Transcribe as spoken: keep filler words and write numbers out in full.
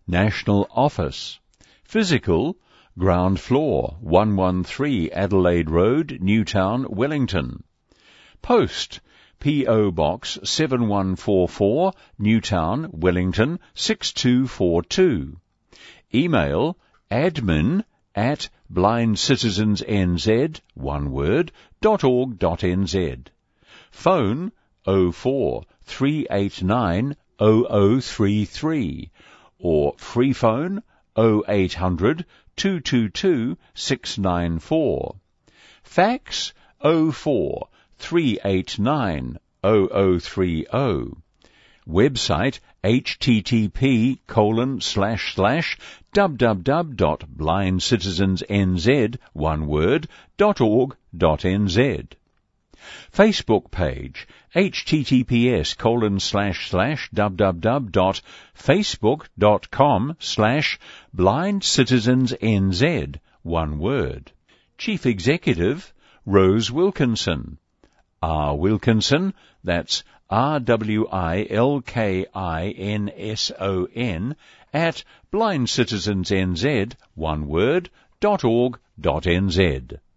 National Office. Physical, ground floor, one one three Adelaide Road, Newtown, Wellington. Post, P O Box seven one four four, Newtown, Wellington, six two four two. Email, admin at blindcitizensnz, one word, dot org dot nz. Phone oh four three eight nine oh oh three three or free phone oh eight hundred two two two six nine four. Fax oh four three eight nine oh oh three oh. Website http colon slash slash www dot blindcitizensnz, one word, dot org dot nz. Facebook page https colon slash slash www dot facebook dot com slash blindcitizensnz, one word. Chief Executive Rose Wilkinson. R. Wilkinson, that's R W I L K I N S O N, at blindcitizensnz, one word, dot org dot nz.